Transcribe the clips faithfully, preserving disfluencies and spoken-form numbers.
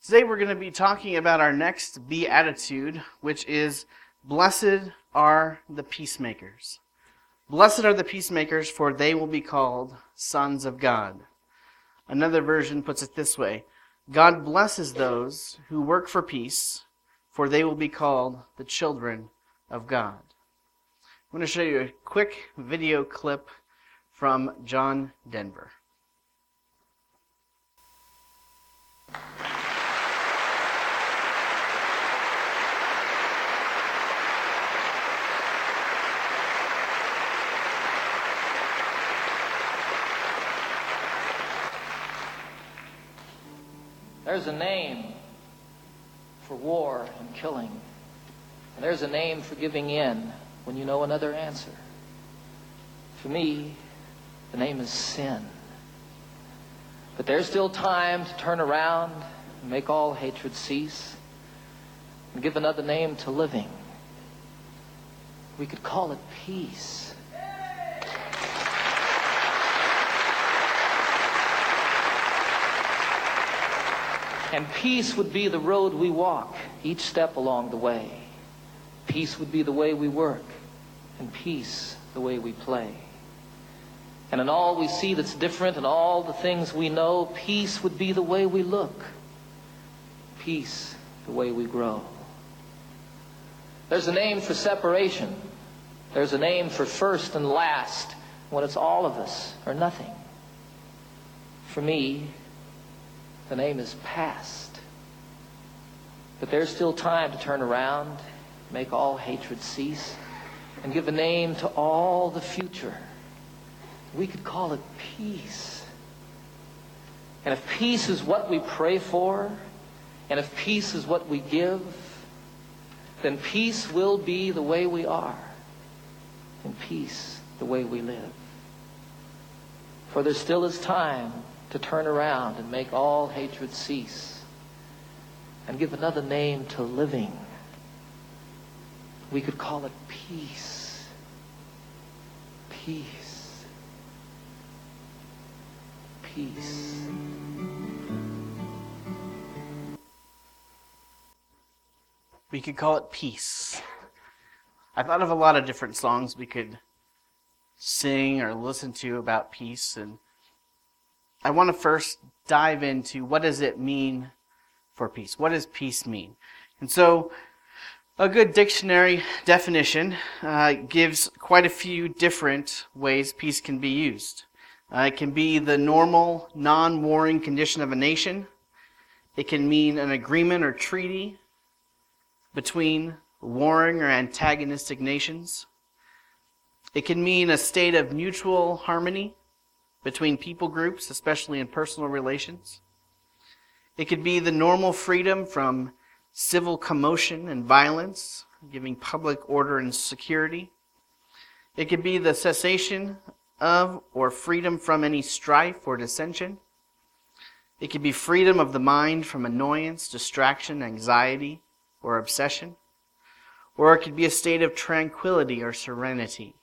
Today we're going to be talking about our next beatitude, which is, "Blessed are the peacemakers." Blessed are the peacemakers, for they will be called sons of God. Another version puts it this way: God blesses those who work for peace, for they will be called the children of God. I'm going to show you a quick video clip from John Denver. There's a name for war and killing. And there's a name for giving in when you know another answer. For me, the name is sin. But there's still time to turn around and make all hatred cease and give another name to living. We could call it peace. And peace would be the road we walk each step along the way. Peace would be the way we work, and peace the way we play. And in all we see that's different and all the things we know, peace would be the way we look. Peace the way we grow. There's a name for separation. There's a name for first and last, when it's all of us or nothing. For me, the name is past. But there's still time to turn around, make all hatred cease, and give a name to all the future. We could call it peace. And if peace is what we pray for, and if peace is what we give, then peace will be the way we are, and peace the way we live. For there still is time to turn around and make all hatred cease and give another name to living. We could call it peace. Peace. Peace. We could call it peace. I thought of a lot of different songs we could sing or listen to about peace, and I want to first dive into what does it mean for peace? What does peace mean? And so a good dictionary definition uh, gives quite a few different ways peace can be used. Uh, it can be the normal, non-warring condition of a nation. It can mean an agreement or treaty between warring or antagonistic nations. It can mean a state of mutual harmony between people groups, especially in personal relations. It could be the normal freedom from civil commotion and violence, giving public order and security. It could be the cessation of or freedom from any strife or dissension. It could be freedom of the mind from annoyance, distraction, anxiety, or obsession. Or it could be a state of tranquility or serenity.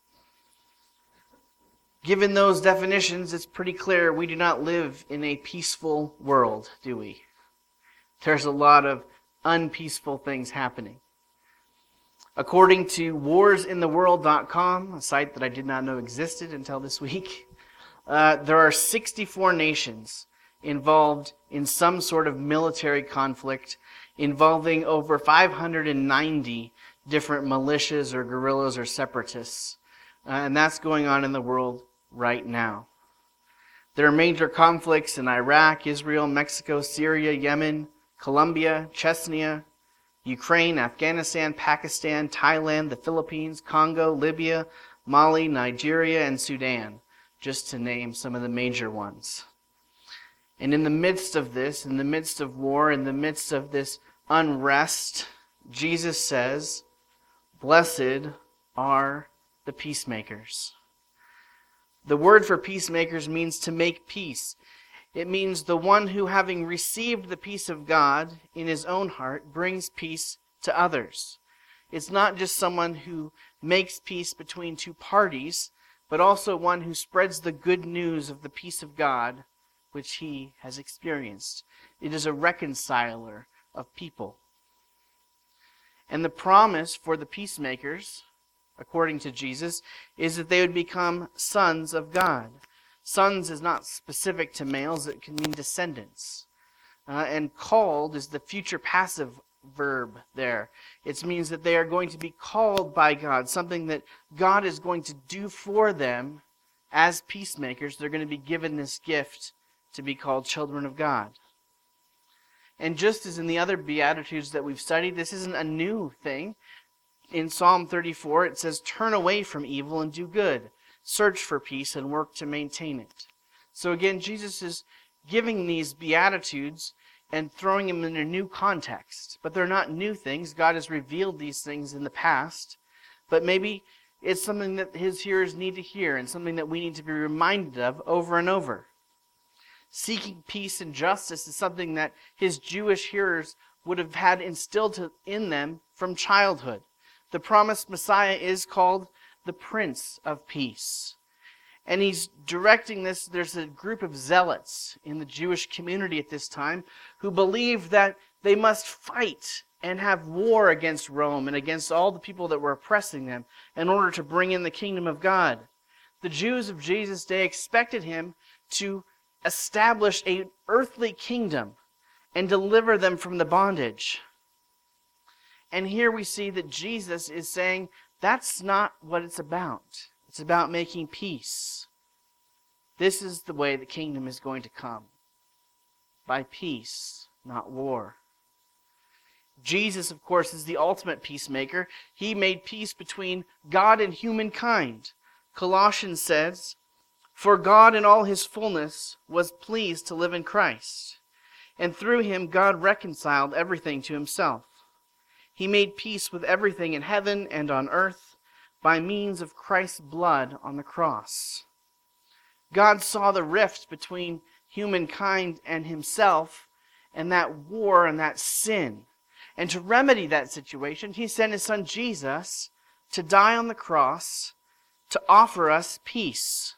Given those definitions, it's pretty clear we do not live in a peaceful world, do we? There's a lot of unpeaceful things happening. According to wars in the world dot com, a site that I did not know existed until this week, uh, there are sixty-four nations involved in some sort of military conflict involving over five hundred ninety different militias or guerrillas or separatists. Uh, and that's going on in the world right now. There are major conflicts in Iraq, Israel, Mexico, Syria, Yemen, Colombia, Chechnya, Ukraine, Afghanistan, Pakistan, Thailand, the Philippines, Congo, Libya, Mali, Nigeria, and Sudan, just to name some of the major ones. And in the midst of this, in the midst of war, in the midst of this unrest, Jesus says, "Blessed are the peacemakers." The word for peacemakers means to make peace. It means the one who, having received the peace of God in his own heart, brings peace to others. It's not just someone who makes peace between two parties, but also one who spreads the good news of the peace of God which he has experienced. It is a reconciler of people. And the promise for the peacemakers, according to Jesus, is that they would become sons of God. Sons is not specific to males, it can mean descendants. Uh, and called is the future passive verb there. It means that they are going to be called by God, something that God is going to do for them as peacemakers. They're going to be given this gift to be called children of God. And just as in the other Beatitudes that we've studied, this isn't a new thing. In Psalm thirty-four, it says, "Turn away from evil and do good. Search for peace and work to maintain it." So again, Jesus is giving these Beatitudes and throwing them in a new context. But they're not new things. God has revealed these things in the past. But maybe it's something that his hearers need to hear and something that we need to be reminded of over and over. Seeking peace and justice is something that his Jewish hearers would have had instilled in them from childhood. The promised Messiah is called the Prince of Peace. And he's directing this. There's a group of zealots in the Jewish community at this time who believed that they must fight and have war against Rome and against all the people that were oppressing them in order to bring in the kingdom of God. The Jews of Jesus' day expected him to establish an earthly kingdom and deliver them from the bondage. And here we see that Jesus is saying that's not what it's about. It's about making peace. This is the way the kingdom is going to come. By peace, not war. Jesus, of course, is the ultimate peacemaker. He made peace between God and humankind. Colossians says, "For God in all his fullness was pleased to live in Christ, and through him God reconciled everything to himself. He made peace with everything in heaven and on earth by means of Christ's blood on the cross." God saw the rift between humankind and himself and that war and that sin. And to remedy that situation, he sent his son Jesus to die on the cross to offer us peace.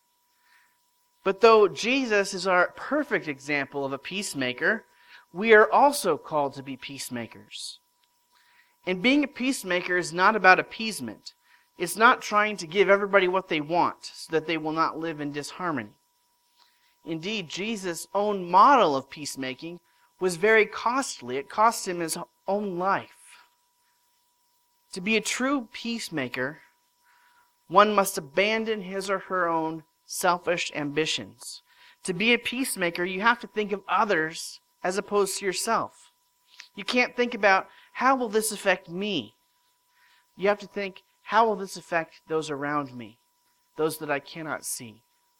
But though Jesus is our perfect example of a peacemaker, we are also called to be peacemakers. And being a peacemaker is not about appeasement. It's not trying to give everybody what they want so that they will not live in disharmony. Indeed, Jesus' own model of peacemaking was very costly. It cost him his own life. To be a true peacemaker, one must abandon his or her own selfish ambitions. To be a peacemaker, you have to think of others as opposed to yourself. You can't think about, how will this affect me? You have to think, how will this affect those around me, those that I cannot see?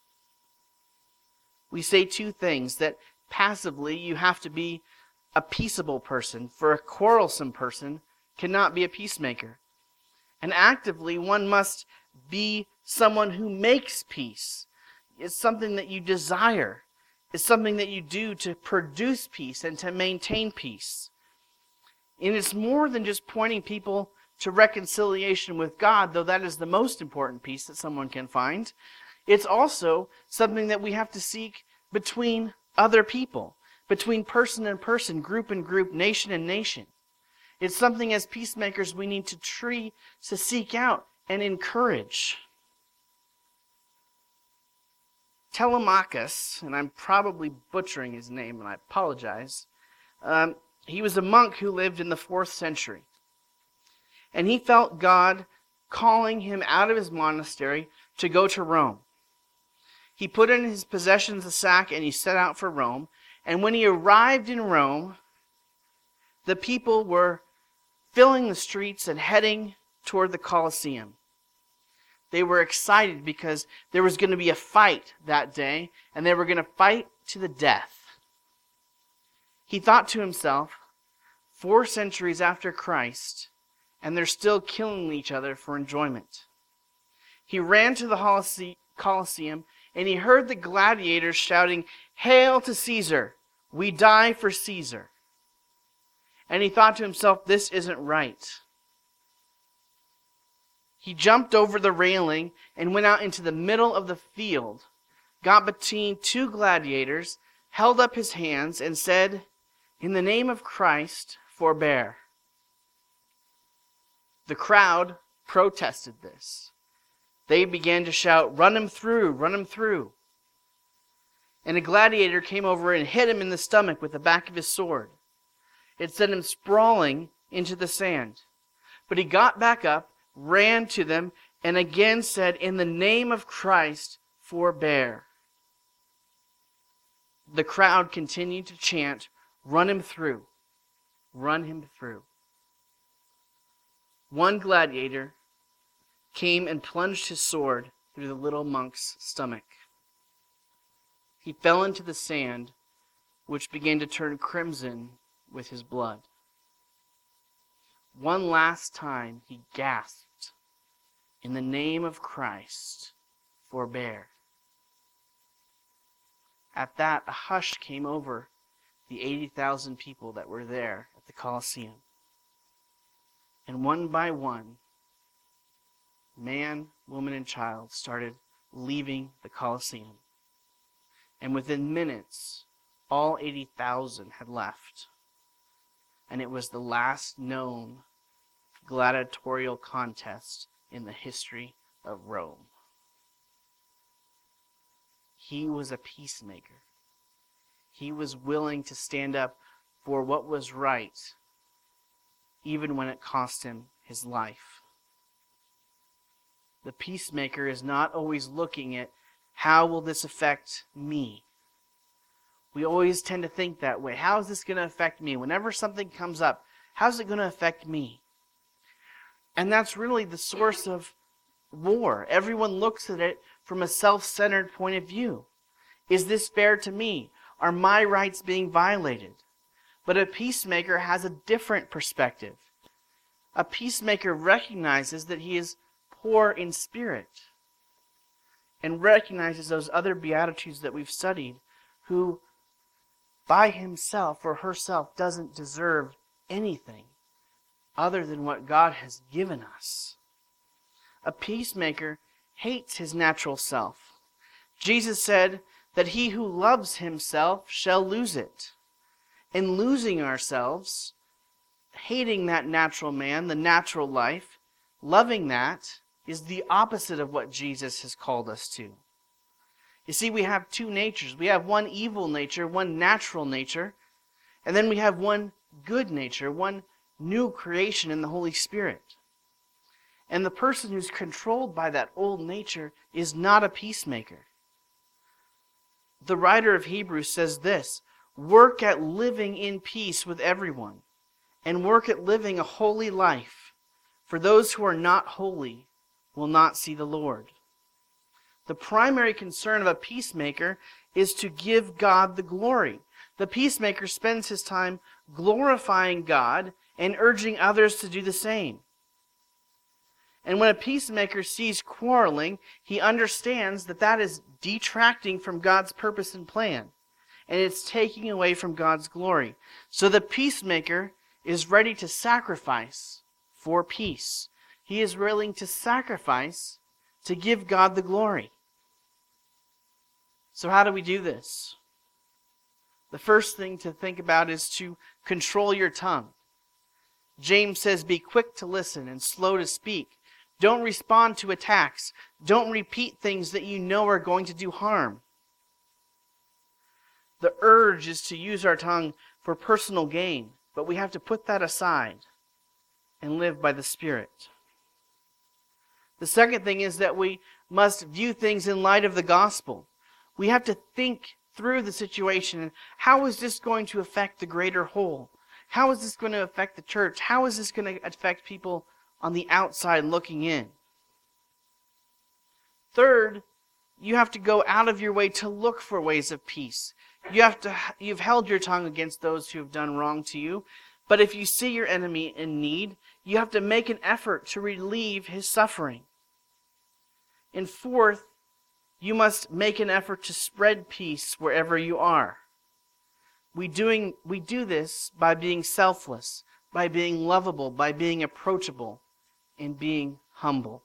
We say two things, that passively you have to be a peaceable person, for a quarrelsome person cannot be a peacemaker. And actively, one must be someone who makes peace. It's something that you desire. It's something that you do to produce peace and to maintain peace. And it's more than just pointing people to reconciliation with God, though that is the most important peace that someone can find. It's also something that we have to seek between other people, between person and person, group and group, nation and nation. It's something as peacemakers we need to tree, to seek out and encourage. Telemachus, and I'm probably butchering his name, and I apologize, um, he was a monk who lived in the fourth century. And he felt God calling him out of his monastery to go to Rome. He put in his possessions a sack and he set out for Rome. And when he arrived in Rome, the people were filling the streets and heading toward the Colosseum. They were excited because there was going to be a fight that day, and they were going to fight to the death. He thought to himself, four centuries after Christ, and they're still killing each other for enjoyment. He ran to the Colosseum, and he heard the gladiators shouting, "Hail to Caesar! We die for Caesar!" And he thought to himself, this isn't right. He jumped over the railing and went out into the middle of the field, got between two gladiators, held up his hands and said, "In the name of Christ, forbear." The crowd protested this. They began to shout, "Run him through, run him through." And a gladiator came over and hit him in the stomach with the back of his sword. It sent him sprawling into the sand. But he got back up, ran to them, and again said, "In the name of Christ, forbear." The crowd continued to chant, "Run him through, run him through." One gladiator came and plunged his sword through the little monk's stomach. He fell into the sand, which began to turn crimson with his blood. One last time he gasped, "In the name of Christ, forbear." At that, a hush came over the eighty thousand people that were there at the Colosseum. And one by one, man, woman, and child started leaving the Colosseum. And within minutes, all eighty thousand had left. And it was the last known gladiatorial contest in the history of Rome. He was a peacemaker. He was willing to stand up for what was right, even when it cost him his life. The peacemaker is not always looking at, how will this affect me? We always tend to think that way. How is this going to affect me? Whenever something comes up, how's it going to affect me? And that's really the source of war. Everyone looks at it from a self-centered point of view. Is this fair to me? Are my rights being violated? But a peacemaker has a different perspective. A peacemaker recognizes that he is poor in spirit and recognizes those other beatitudes that we've studied, who by himself or herself doesn't deserve anything other than what God has given us. A peacemaker hates his natural self. Jesus said that he who loves himself shall lose it. In losing ourselves, hating that natural man, the natural life, loving that is the opposite of what Jesus has called us to. You see, we have two natures. We have one evil nature, one natural nature, and then we have one good nature, one new creation in the Holy Spirit. And the person who's controlled by that old nature is not a peacemaker. The writer of Hebrews says this, "Work at living in peace with everyone, and work at living a holy life, for those who are not holy will not see the Lord." The primary concern of a peacemaker is to give God the glory. The peacemaker spends his time glorifying God and urging others to do the same. And when a peacemaker sees quarreling, he understands that that is detracting from God's purpose and plan, and it's taking away from God's glory. So the peacemaker is ready to sacrifice for peace. He is willing to sacrifice to give God the glory. So how do we do this? The first thing to think about is to control your tongue. James says, "Be quick to listen and slow to speak. Don't respond to attacks. Don't repeat things that you know are going to do harm." The urge is to use our tongue for personal gain, but we have to put that aside and live by the Spirit. The second thing is that we must view things in light of the gospel. We have to think through the situation and how is this going to affect the greater whole? How is this going to affect the church? How is this going to affect people on the outside looking in? Third, you have to go out of your way to look for ways of peace. You have to, you've held your tongue against those who have done wrong to you. But if you see your enemy in need, you have to make an effort to relieve his suffering. And fourth, you must make an effort to spread peace wherever you are. We doing we do this by being selfless, by being lovable, by being approachable, and being humble.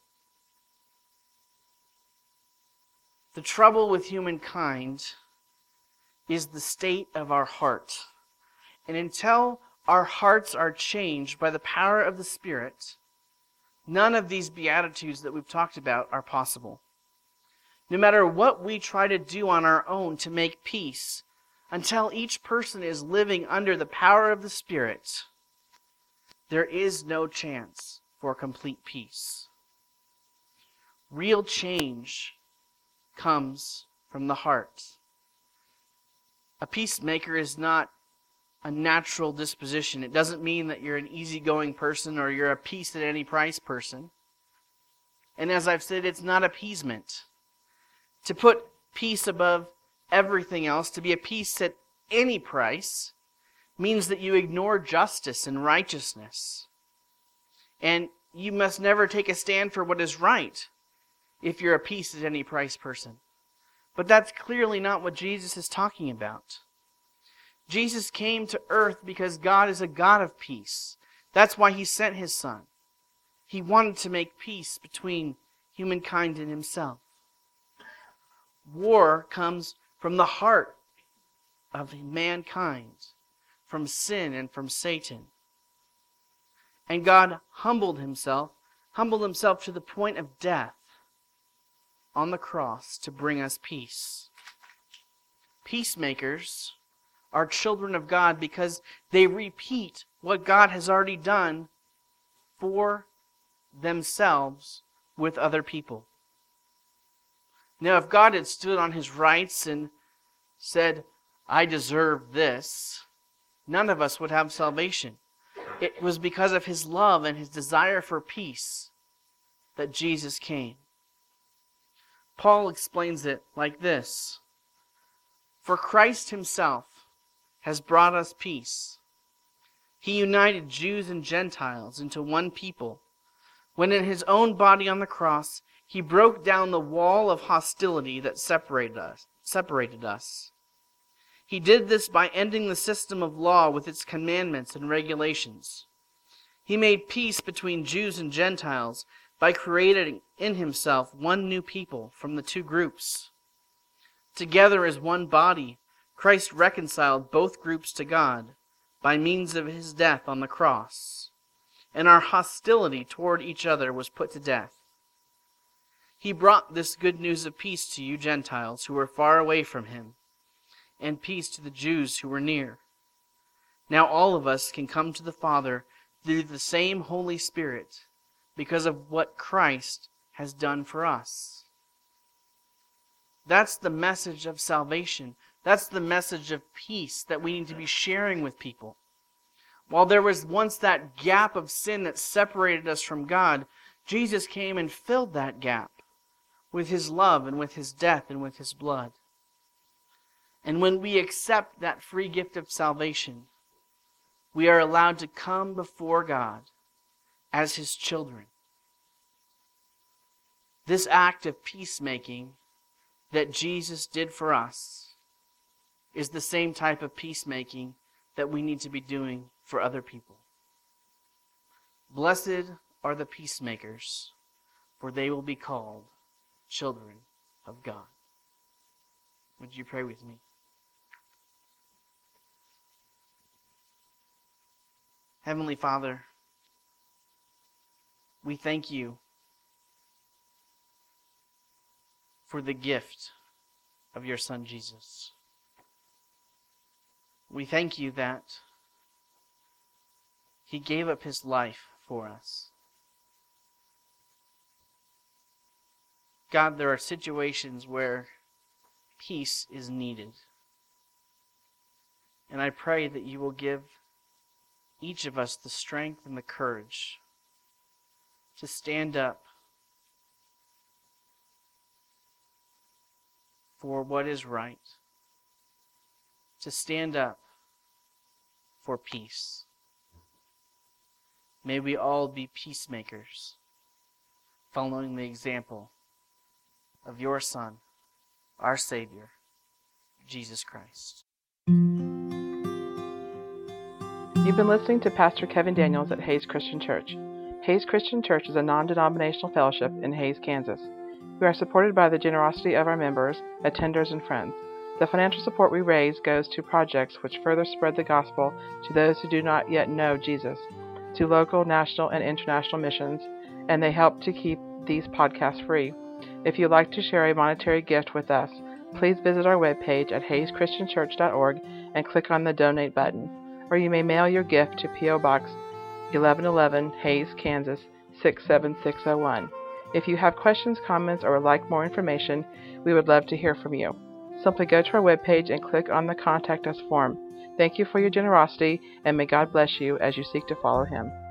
The trouble with humankind is the state of our heart. And until our hearts are changed by the power of the Spirit, none of these beatitudes that we've talked about are possible. No matter what we try to do on our own to make peace, until each person is living under the power of the Spirit, there is no chance for complete peace. Real change comes from the heart. A peacemaker is not a natural disposition. It doesn't mean that you're an easygoing person or you're a peace at any price person. And as I've said, it's not appeasement. To put peace above everything else, to be a peace at any price, means that you ignore justice and righteousness. And you must never take a stand for what is right if you're a peace at any price person. But that's clearly not what Jesus is talking about. Jesus came to earth because God is a God of peace. That's why he sent his Son. He wanted to make peace between humankind and himself. War comes from the heart of mankind, from sin and from Satan. And God humbled himself, humbled himself to the point of death on the cross to bring us peace. Peacemakers are children of God because they repeat what God has already done for themselves with other people. Now, if God had stood on his rights and said, I deserve this, none of us would have salvation. It was because of his love and his desire for peace that Jesus came. Paul explains it like this: For Christ himself has brought us peace. He united Jews and Gentiles into one people, when in his own body on the cross he broke down the wall of hostility that separated us. Separated us. He did this by ending the system of law with its commandments and regulations. He made peace between Jews and Gentiles by creating in himself one new people from the two groups. Together as one body, Christ reconciled both groups to God by means of his death on the cross, and our hostility toward each other was put to death. He brought this good news of peace to you Gentiles who were far away from him, and peace to the Jews who were near. Now all of us can come to the Father through the same Holy Spirit because of what Christ has done for us. That's the message of salvation. That's the message of peace that we need to be sharing with people. While there was once that gap of sin that separated us from God, Jesus came and filled that gap with his love and with his death and with his blood. And when we accept that free gift of salvation, we are allowed to come before God as his children. This act of peacemaking that Jesus did for us is the same type of peacemaking that we need to be doing for other people. Blessed are the peacemakers, for they will be called children of God. Would you pray with me? Heavenly Father, we thank you for the gift of your Son Jesus. We thank you that he gave up his life for us. God, there are situations where peace is needed. And I pray that you will give each of us the strength and the courage to stand up for what is right, to stand up for peace. May we all be peacemakers, following the example of your Son, our Savior, Jesus Christ. You've been listening to Pastor Kevin Daniels at Hays Christian Church. Hays Christian Church is a non-denominational fellowship in Hays, Kansas. We are supported by the generosity of our members, attenders, and friends. The financial support we raise goes to projects which further spread the gospel to those who do not yet know Jesus, to local, national, and international missions, and they help to keep these podcasts free. If you'd like to share a monetary gift with us, please visit our webpage at hayes christian church dot org and click on the Donate button, or you may mail your gift to P O Box eleven eleven, Hays, Kansas six seven six zero one. If you have questions, comments, or would like more information, we would love to hear from you. Simply go to our webpage and click on the Contact Us form. Thank you for your generosity, and may God bless you as you seek to follow Him.